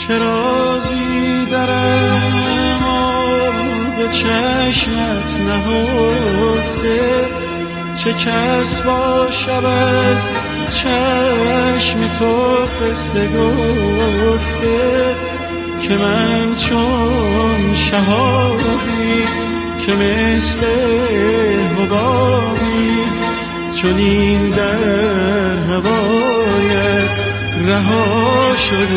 چه رازی درم به چشمت نهفته، چه کس با شب از چشم تو قصه گفته، که من چون شهابی که مثل حبابی، چون این در هوایت رها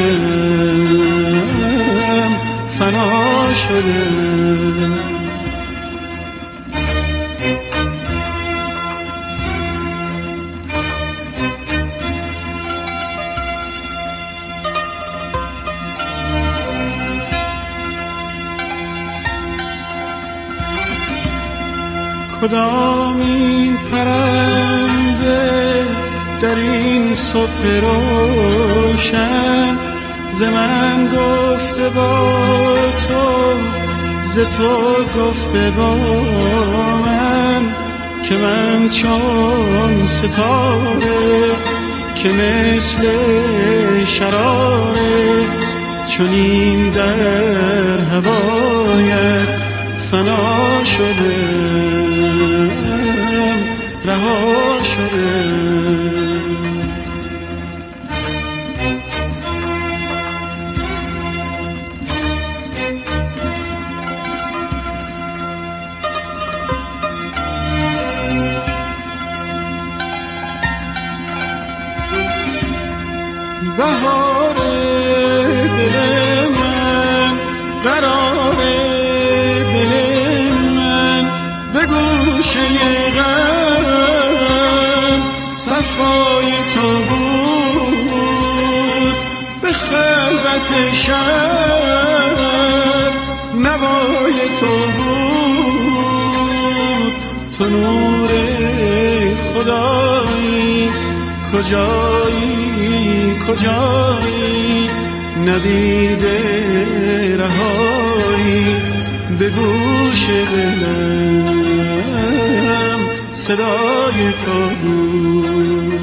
شدم، فنا شدم. کدامین پرنده در این صبح روشن ز من گفته با تو، ز تو گفته با من، که من چون ستاره که مثل شراره، چون این در هوایت فنا شدم، رها شدم. بهار دل من، قرار دل من، به گوشه غم صفای تو بود، به خلوت شب نوای تو بود. تو نور خدایی، کجایی کجایی، ندیده رهایی، به گوش دلم صدای تو بود.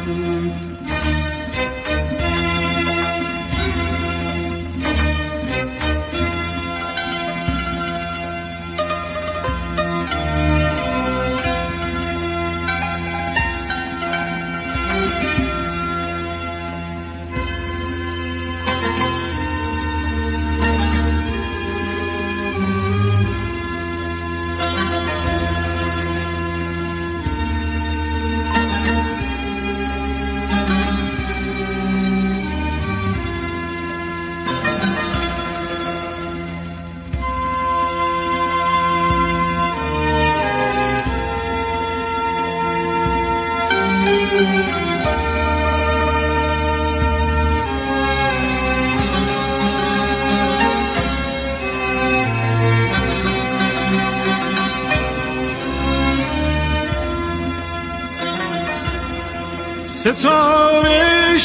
ستاره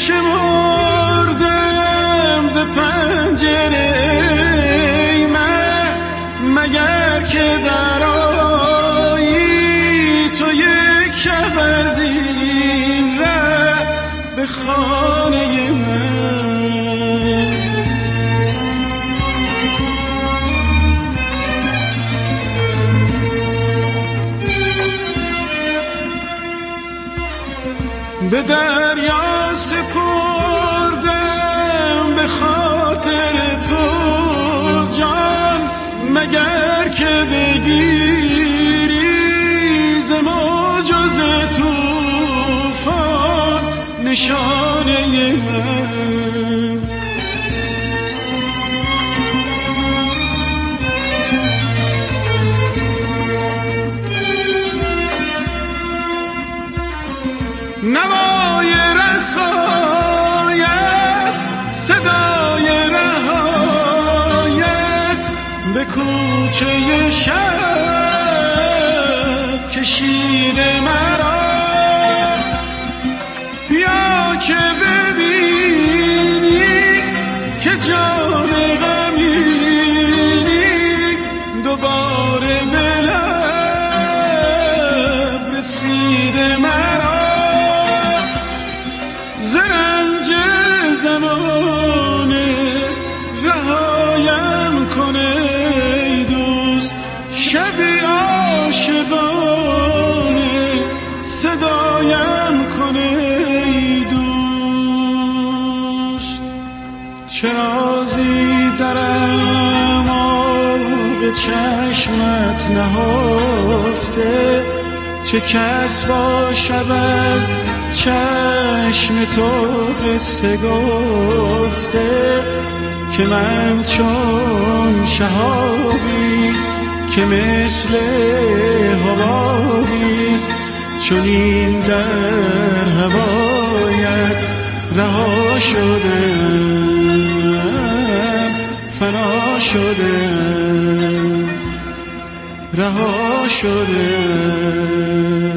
شمردم ز پنجره من، مگر که در آیی تو یک شب از این ره به خانه من. به دریا سپردم به خاطر تو جان، مگر که بگیری ز موج و ز طوفان نشانه من. نوای رسایت، صدای رهایت، به کوچه شب کشیده مرا. بیا که ببینی که جان غمینی دوباره به لب رسیده مرا. زرنج زمانه صدایم کنه ای دوست. چه رازی درم به چشمت نهفته، چه کس با شب از چشم تو قصه گفته، که من چون شهابی که مثل حبابی، چون این در هوایت رها شدم، فنا شدم، رها شدم.